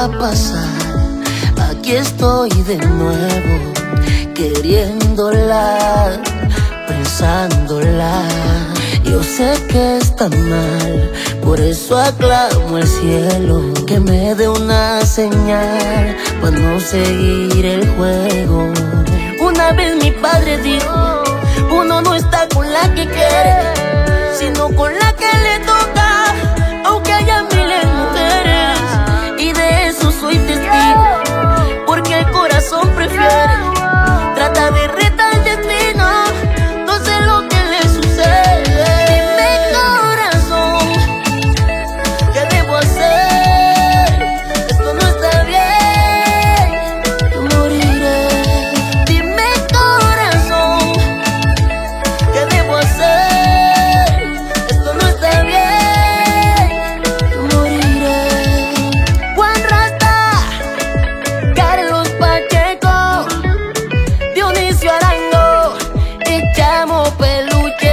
a pasar. Aquí estoy de nuevo, queriéndola, pensándola. Yo sé que está mal, por eso aclamo al cielo que me dé una señal para no seguir el juego. Una vez mi padre dijo: uno no está con la que quiere, sino con la que le toca, aunque haya miles de mujeres. Y de eso soy testigo, porque el corazón prefiere. Trata de retar el destino, no sé lo que le sucede. Dime, corazón, ¿qué debo hacer? Esto no está bien, yo moriré. Dime, corazón, ¿qué debo hacer? Esto no está bien, yo moriré. Juan Rasta, Carlos Pacheco, Dionisio Arango y Chamo Peluche.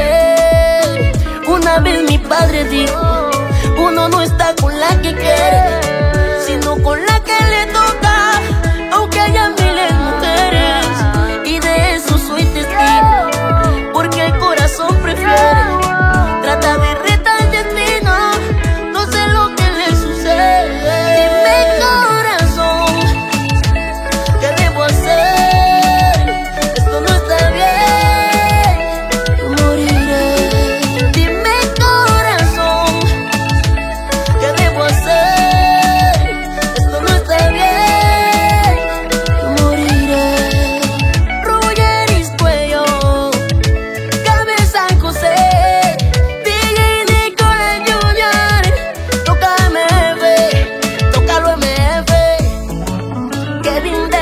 Una vez mi padre dijo: uno no está con la que quiere, sino con la que le toca, aunque haya miles de mujeres. Y de eso soy testigo, porque el corazón prefiere. Trata de retar el destino, no sé lo que le sucede. Dime, corazón, ¿qué debo hacer? Esto no está bien, yo moriré. Dime, corazón, ¿qué debo hacer? Esto no está bien, yo moriré. Ruyeris Cuello, Cabeza José, DJ Nicolás Junior, toca MF, tócalo MF, Kevin de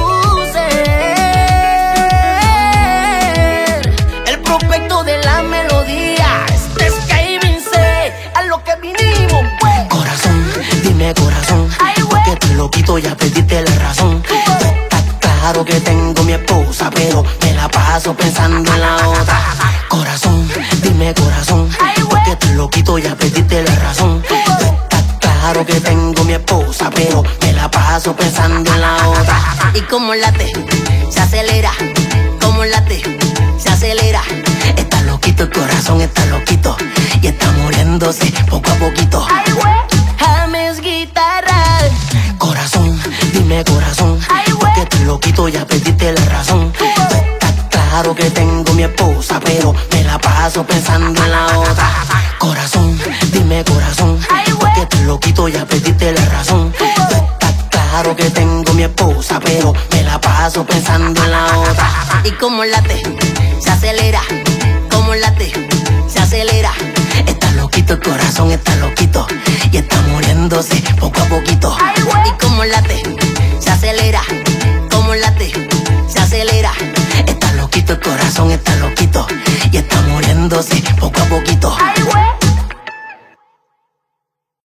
Producer, el prospecto de la melodía. Este es Kevin C, a lo que vinimos pues. Corazón, dime corazón, porque te lo quito, ya perdiste la razón. Está claro que tengo mi esposa, pero me la paso pensando en la otra. Corazón, dime corazón, porque te lo quito, ya perdiste la razón. Está claro que tengo mi esposa, pero me la paso pensando en la otra. Y como late, se acelera, como late, se acelera. Está loquito el corazón, está loquito, y está muriéndose poco a poquito. James Guitarra. Corazón, dime corazón, porque te lo quito, ya perdiste la razón. Está claro que tengo mi esposa, pero me la paso pensando en la otra. Corazón, dime corazón, porque te lo quito, ya perdiste la razón. Está claro que tengo mi esposa, pero me la paso pensando en la otra. Y como late, se acelera, como late, se acelera. Está loquito el corazón, está loquito, y está muriéndose poco a poquito.